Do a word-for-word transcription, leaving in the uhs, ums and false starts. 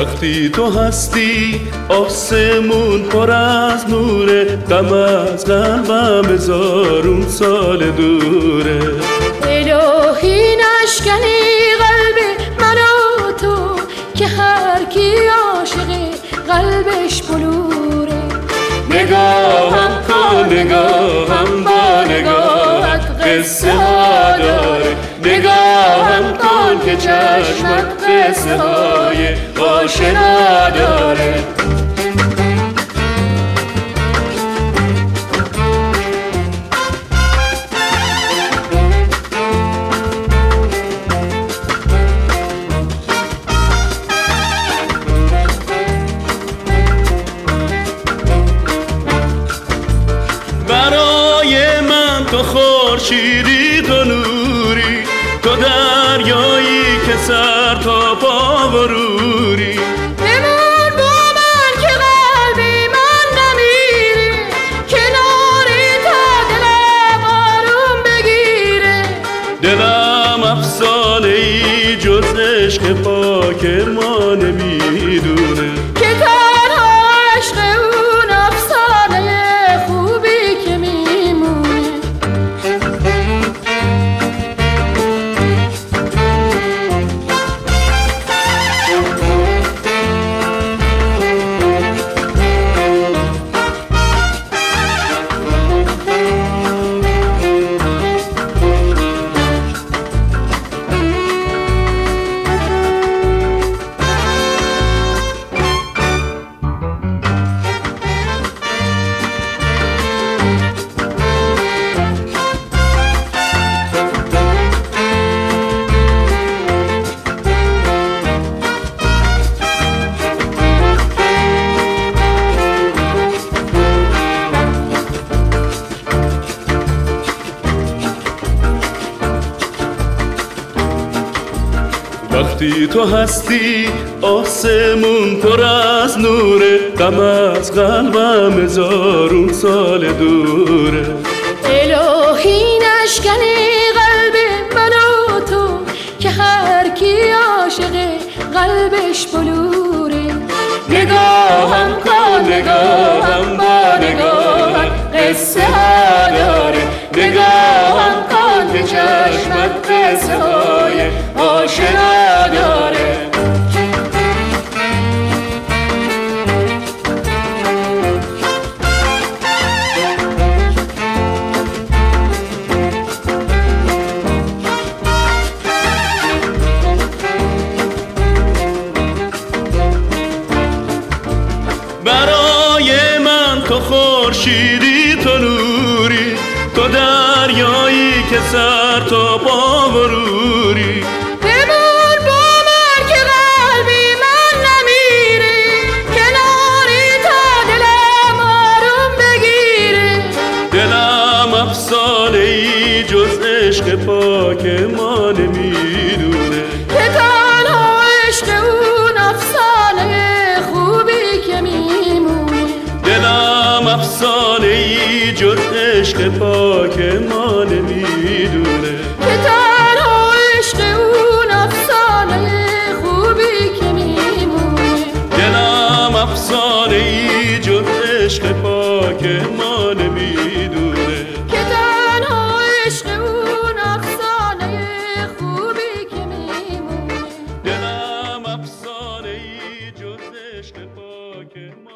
وقتی تو هستی آسمون پر از نوره، غم از قلبم هزارون سال دوره. الهی نشکنی قلب من و تو که هر کی عاشقه قلبش بلوره. نگاهم کن نگاهم با نگاهت قصه ها داره، نگاهم کن که چشمت قصه های آشنا داره. برای من تو خورشیدی، تو نوری، تو دریایی که سر تا پا بروری. بمون با من که قلبی من نمیره، کناری تا دلم آروم بگیره. دلم افسانه ای جز عشق پاک ما نمیدونه، که تنها عشق اون افسانه خوبی که میمونه. وقتی تو هستی آسمون پر از نوره، غم از قلبم هزارون سال دوره. الهی نشکنی قلب من و تو که هر کی عاشقه قلبش بلوره. نگاهم کن نگاهم با نگاهت قصه ها داره، نگاهم کن که چشمت قصه های آشنا داره. برای من تو خورشیدی، تو نوری، تو دریایی که سر تا پا بروری. بمون با من که قلبی من نمیره، کناری تا دلم آروم بگیره. دلم افسانه ای جز عشق پاک ما نمیدونه، که تنها عشق اون افسانه خوبی که میمونه. دلم افسانه ای جز عشق پاک ما نمیدونه، که تنها عشق اون افسانه خوبی که میمونه. دلم افسانه ای جز عشق پاک ما نمیدونه، که تنها عشق اون افسانه خوبی که میمونه. دلم افسانه ای جز عشق پاک ما